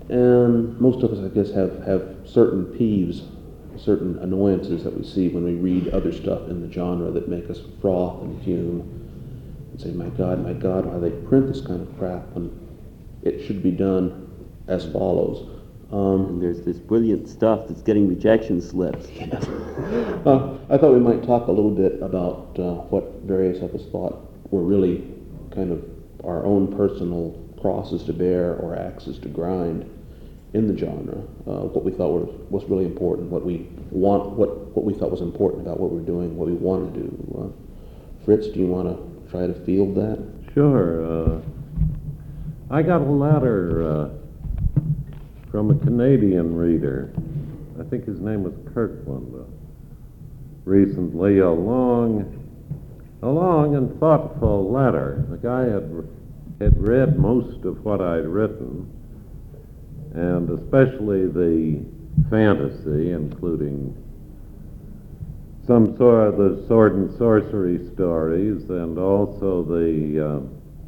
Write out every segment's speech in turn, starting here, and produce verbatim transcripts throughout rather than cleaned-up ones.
And most of us, I guess, have, have certain peeves, certain annoyances that we see when we read other stuff in the genre that make us froth and fume and say, my God, my God, why they print this kind of crap when it should be done as follows. Um, and there's this brilliant stuff that's getting rejection slips. Yes. uh, I thought we might talk a little bit about uh, what various of us thought were really kind of our own personal crosses to bear or axes to grind in the genre. Uh, what we thought was, was really important, what we want, what what we thought was important about what we're doing, what we want to do. Uh, Fritz, do you want to try to field that? Sure. Uh, I got a letter uh, from a Canadian reader. I think his name was Kirkland. Uh, recently, a long, a long and thoughtful letter. The guy had had read most of what I'd written, and especially the fantasy, including some sort of the sword and sorcery stories, and also the uh,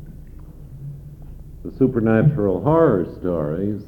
the supernatural horror stories.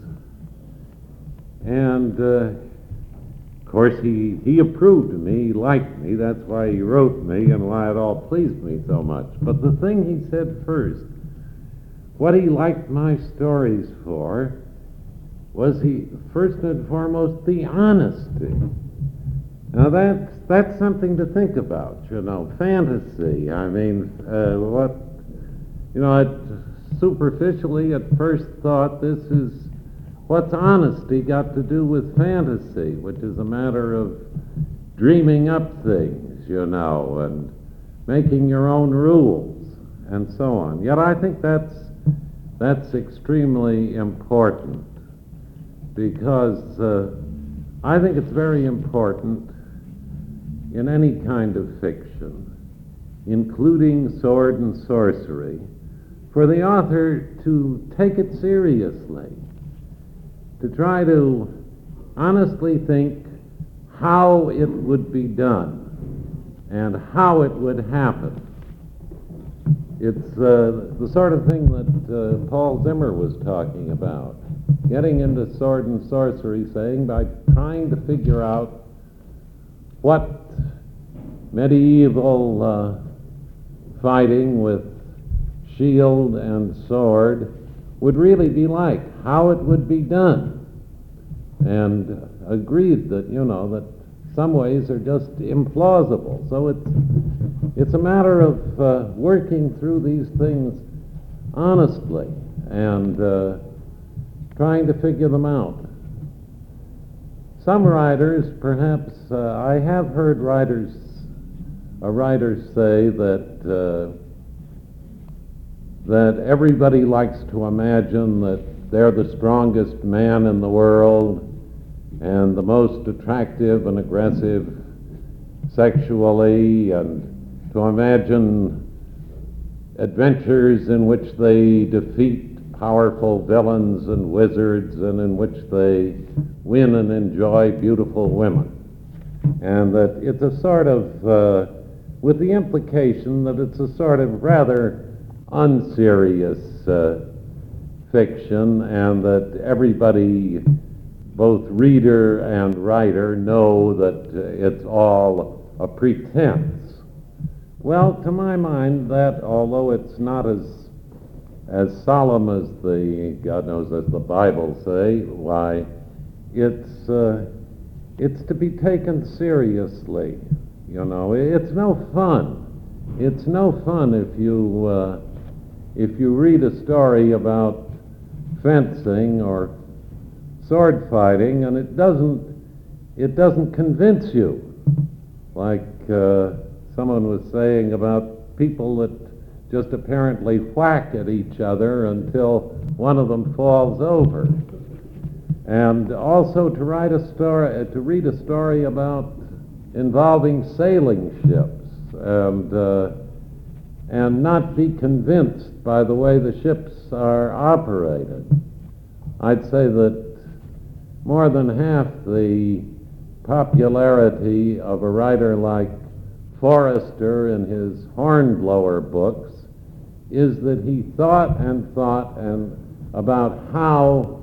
And uh, of course, he he approved of me, he liked me. That's why he wrote me, and why it all pleased me so much. But the thing he said first, what he liked my stories for, was he first and foremost the honesty. Now that's that's something to think about, you know. Fantasy. I mean, uh, what you know. I superficially at first thought, this is what's honesty got to do with fantasy, which is a matter of dreaming up things, you know, and making your own rules and so on. Yet I think that's that's extremely important, because uh, I think it's very important in any kind of fiction, including sword and sorcery, for the author to take it seriously, to try to honestly think how it would be done and how it would happen. It's uh, the sort of thing that uh, Paul Zimmer was talking about, getting into sword and sorcery, saying by trying to figure out what medieval uh, fighting with shield and sword would really be like, how it would be done, and agreed that, you know, that some ways are just implausible. So it's it's a matter of uh, working through these things honestly and uh, trying to figure them out. Some writers, perhaps, uh, I have heard writers, a writer say that uh, that everybody likes to imagine that they're the strongest man in the world and the most attractive and aggressive sexually, and to imagine adventures in which they defeat powerful villains and wizards, and in which they win and enjoy beautiful women. And that it's a sort of, uh, with the implication that it's a sort of rather unserious uh, fiction, and that everybody, both reader and writer, know that uh, it's all a pretense. Well, to my mind, that, although it's not as as solemn as the, God knows, as the Bible say, why, it's uh, it's to be taken seriously. You know, it's no fun. It's no fun if you uh, if you read a story about fencing or sword fighting and it doesn't it doesn't convince you, like uh, someone was saying about people that just apparently whack at each other until one of them falls over. And also to write a story, to read a story about involving sailing ships, and uh, and not be convinced by the way the ships are operated. I'd say that more than half the popularity of a writer like Forrester in his Hornblower books is that he thought and thought and about how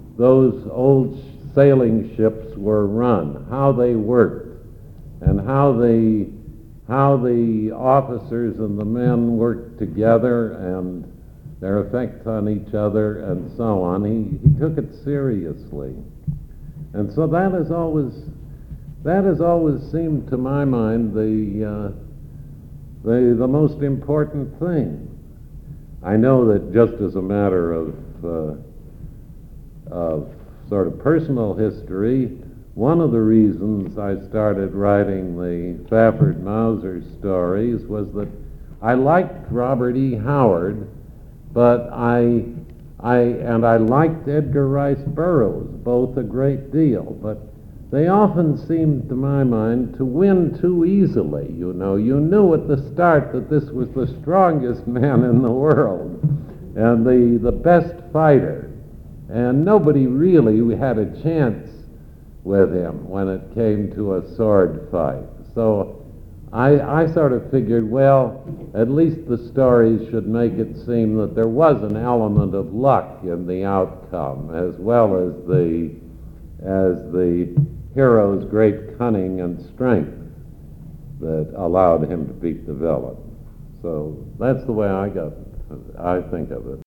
those old sailing ships were run, how they worked, and how the, how the officers and the men worked together and their effects on each other and so on. He, he took it seriously. And so that has always, that has always seemed to my mind the, uh, the, the most important thing. I know that just as a matter of, uh, of sort of personal history, one of the reasons I started writing the Fafford Mauser stories was that I liked Robert E. Howard, but I, I, and I liked Edgar Rice Burroughs, both a great deal, but they often seemed, to my mind, to win too easily, you know. You knew at the start that this was the strongest man in the world and the, the best fighter, and nobody really had a chance with him when it came to a sword fight. So I, I sort of figured, well, at least the stories should make it seem that there was an element of luck in the outcome, as well as the, as the hero's great cunning and strength that allowed him to beat the villain. So that's the way I got, I think of it.